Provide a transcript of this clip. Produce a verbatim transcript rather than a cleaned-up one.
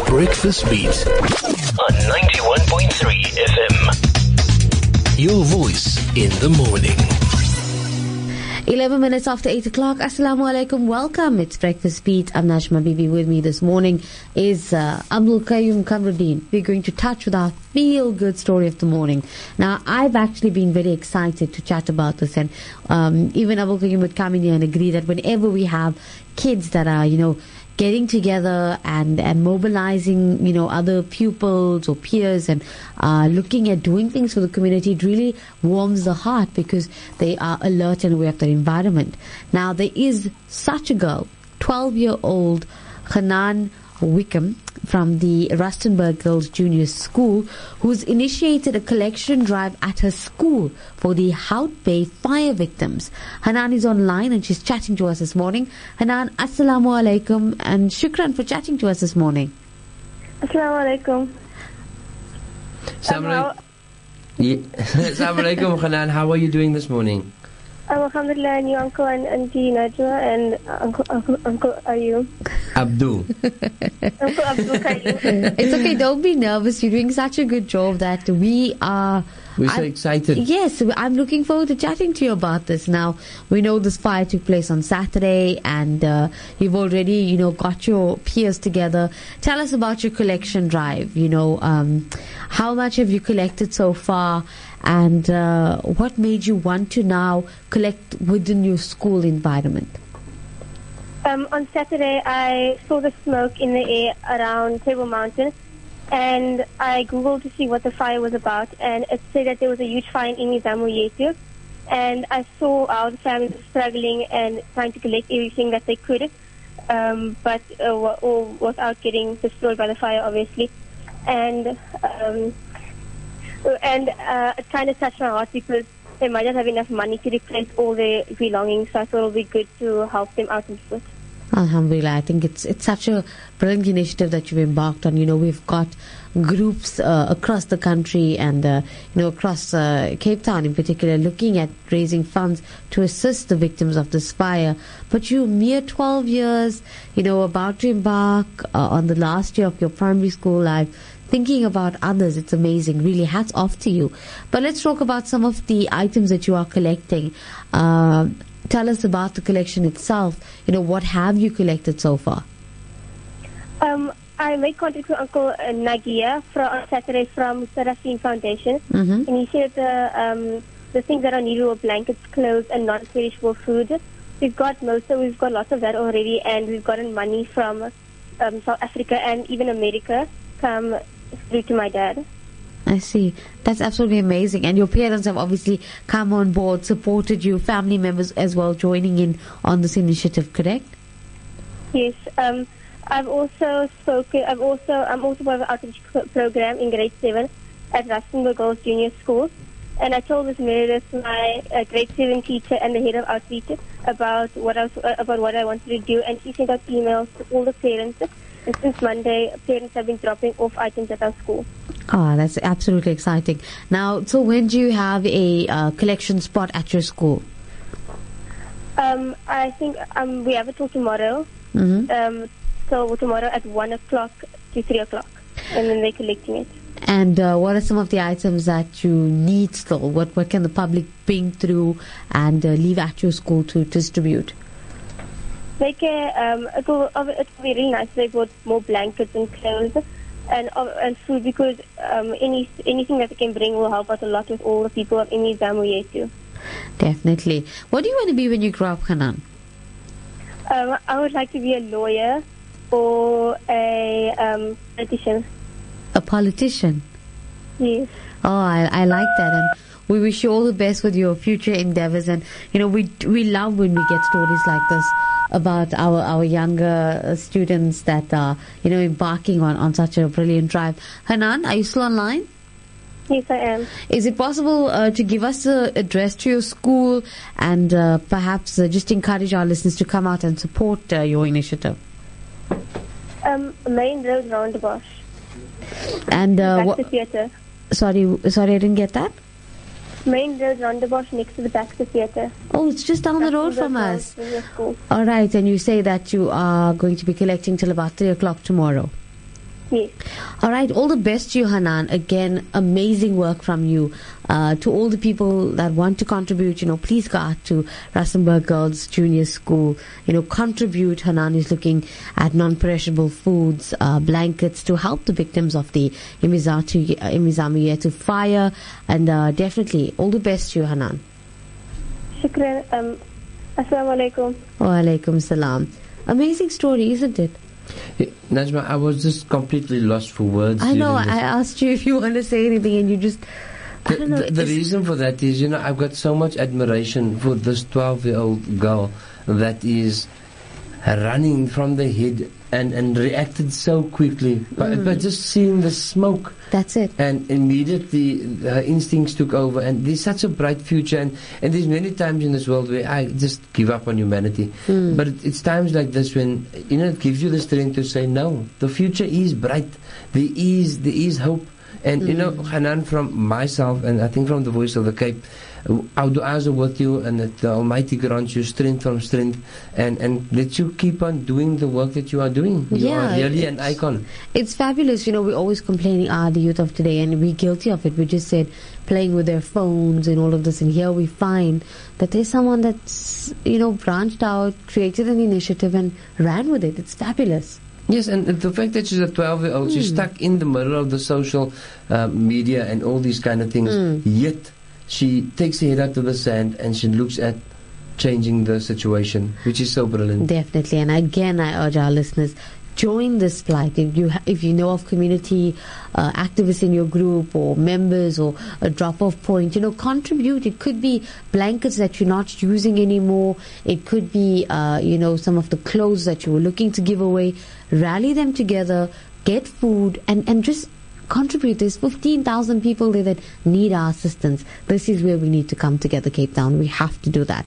Breakfast Beat on ninety-one point three F M. Your voice in the morning. eleven minutes after eight o'clock. Assalamu alaikum. Welcome. It's Breakfast Beat. I'm Najma Bibi. With me this morning is uh, Abdul Qayyum Kamruddin. We're going to touch with our feel-good story of the morning. Now, I've actually been very excited to chat about this, and um, even Abdul Qayyum would come in here and agree that whenever we have kids that are, you know, getting together and, and mobilizing, you know, other pupils or peers and uh, looking at doing things for the community, it really warms the heart because they are alert and aware of their environment. Now, there is such a girl, twelve-year-old Hanan Wickham from the Rustenburg Girls Junior School, who's initiated a collection drive at her school for the Hout Bay fire victims. Hanan is online and she's chatting to us this morning. Hanan, assalamu alaikum, and shukran for chatting to us this morning. Assalamu alaikum. Assalamu alaikum, Hanan. How are you doing this morning? Um, Alhamdulillah, and you, Uncle and Auntie Najwa, and uh, Uncle, Uncle, Uncle Ayub. Abdul. Uncle Abdul Qayyum. It's okay, don't be nervous. You're doing such a good job that we are... We're so I'm, excited. Yes, I'm looking forward to chatting to you about this. Now, we know this fire took place on Saturday, and uh, you've already, you know, got your peers together. Tell us about your collection drive. You know, um, how much have you collected so far, and uh, what made you want to now collect within your school environment? Um, on Saturday, I saw the smoke in the air around Table Mountain, and I googled to see what the fire was about, and it said that there was a huge fire in Imizamu Yetu, and I saw how the family was struggling and trying to collect everything that they could, um, but uh, all without getting destroyed by the fire, obviously. And um, and uh, it kind of touched my heart because they might not have enough money to replace all their belongings, so I thought it would be good to help them out in foot. Alhamdulillah, I think it's it's such a brilliant initiative that you've embarked on. You know, we've got groups uh, across the country and, uh, you know, across uh, Cape Town in particular, looking at raising funds to assist the victims of this fire. But you, mere twelve years, you know, about to embark uh, on the last year of your primary school life, thinking about others. It's amazing. Really, hats off to you. But let's talk about some of the items that you are collecting. Uh, Tell us about the collection itself. You know, what have you collected so far? Um, I made contact with Uncle uh, Nagia from, on Saturday from Sarafin Foundation, Mm-hmm. and he said the um, the things that are needed were blankets, clothes, and non-perishable food. We've got most of, we've got lots of that already, and we've gotten money from um, South Africa and even America come through to my dad. I see. That's absolutely amazing. And your parents have obviously come on board, supported you, family members as well joining in on this initiative, correct? Yes. Um, I've also spoken, I've also, I'm also part of the outreach pro- program in grade seven at Rustenburg Girls Junior School. And I told Miz Meredith, my uh, grade seven teacher and the head of outreach, about what I was, uh, about what I wanted to do. And she sent out emails to all the parents. And since Monday, parents have been dropping off items at our school. Ah, that's absolutely exciting. Now, so when do you have a uh, collection spot at your school? Um, I think um, we have it till tomorrow. Mm-hmm. Um, so tomorrow at one o'clock to three o'clock, and then they're collecting it. And uh, what are some of the items that you need still? What what can the public bring through and uh, leave at your school to distribute? They can, um, it will, it will be really nice if they bought more blankets and clothes and uh, and food, because um, any anything that they can bring will help us a lot with all the people in Imizamu Yetu. Definitely. What do you want to be when you grow up, Hanan? Um, I would like to be a lawyer or a um, politician. A politician? Yes. Oh, I, I like that, and we wish you all the best with your future endeavors. And you know, we we love when we get stories like this about our our younger uh, students that are, you know, embarking on on such a brilliant drive. Hanan, are you still online? Yes, I am. Is it possible uh, to give us the address to your school and uh, perhaps uh, just encourage our listeners to come out and support uh, your initiative? Um, Main Road Roundabout. And uh, Back what? to theatre. Sorry, sorry, I didn't get that. Main Road Roundabout next to the Baxter Theatre. Oh, it's just down the road Baxter from Road, us. Junior School. All right, and you say that you are going to be collecting till about three o'clock tomorrow. Yes. All right, all the best to you, Hanan. Again, amazing work from you. Uh, to all the people that want to contribute, you know, please go out to Rustenburg Girls Junior School. You know, contribute. Hanan is looking at non-perishable foods, uh, blankets to help the victims of the Imizatu, uh, Imizami Yetu fire. And uh, definitely, all the best to you, Hanan. Shukran. Um, Assalamu alaikum. Wa alaikum salam. Amazing story, isn't it? Hey, Najma, I was just completely lost for words. I know. during I this. asked you if you want to say anything, and you just. I The, don't know. the, the it's- reason for that is, you know, I've got so much admiration for this twelve-year-old girl that is running from the head and, and reacted so quickly. But, but just seeing the smoke, That's it. and immediately her instincts took over. And there's such a bright future. And, and there's many times in this world where I just give up on humanity. But it, it's times like this when, you know, it gives you the strength to say, no, the future is bright. There is, there is hope. And, you know, Hanan, from myself, and I think from the Voice of the Cape, uh, our du'as are with you, and that the Almighty grants you strength from strength, and, and let you keep on doing the work that you are doing. You Yeah, are really an it's- icon. It's fabulous. You know, we're always complaining, ah, the youth of today, and we're guilty of it. We just said playing with their phones and all of this, and here we find that there's someone that's, you know, branched out, created an initiative, and ran with it. It's fabulous. Yes, and the fact that she's a twelve-year-old, she's stuck in the middle of the social uh, media and all these kind of things, yet she takes her head out of the sand and she looks at changing the situation, which is so brilliant. Definitely. And again, I urge our listeners, join this plight. If you ha- if you know of community uh, activists in your group or members or a drop-off point, you know, contribute. It could be blankets that you're not using anymore. It could be, uh, you know, some of the clothes that you were looking to give away. Rally them together, get food, and, and just contribute. There's fifteen thousand people there that need our assistance. This is where we need to come together, Cape Town. We have to do that.